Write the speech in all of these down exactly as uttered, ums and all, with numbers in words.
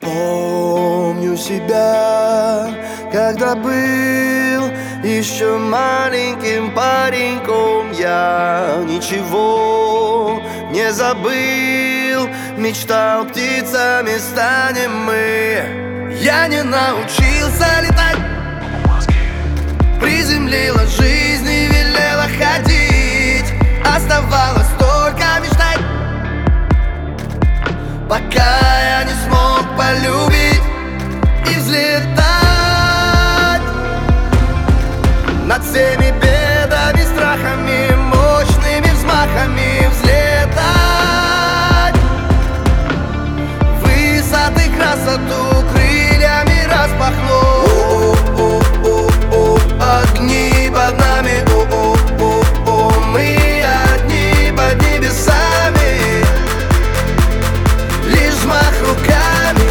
Помню себя, когда был еще маленьким пареньком. Я ничего не забыл, мечтал, птицами станем мы. Я не научился летать, приземлила жизнь и велела ходить. Оставалось только мечтать, пока я не смог полюбить и взлетать над всеми бедами, страхами, мощными взмахами взлетать. Высоты, красоту крыльями распахнуть. Огни под нами, мы одни под небесами. Лишь взмах руками.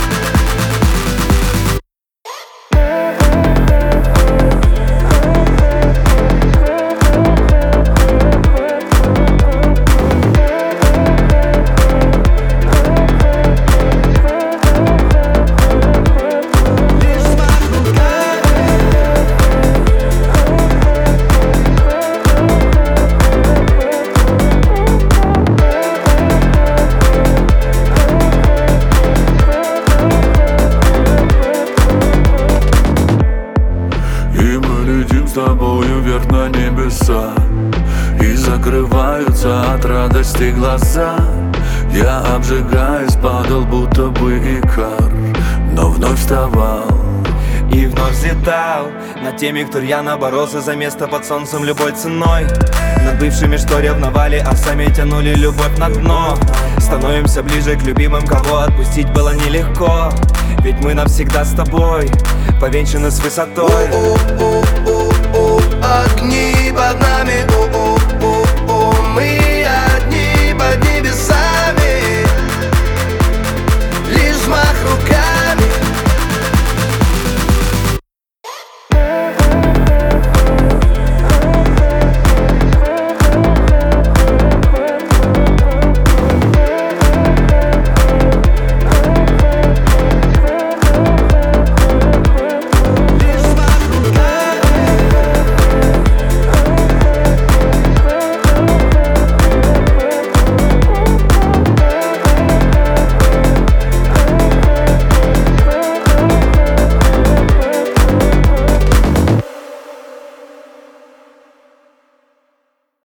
С тобою вверх на небеса, и закрываются от радости глаза. Я, обжигаясь, падал, будто бы икар, но вновь вставал и вновь взлетал над теми, кто рьяно боролся за место под солнцем любой ценой. Над бывшими, что ревновали, а сами тянули любовь на дно. Становимся ближе к любимым, кого отпустить было нелегко. Ведь мы навсегда с тобой, повенчаны с высотой. Огни под нами, мы одни под небесами.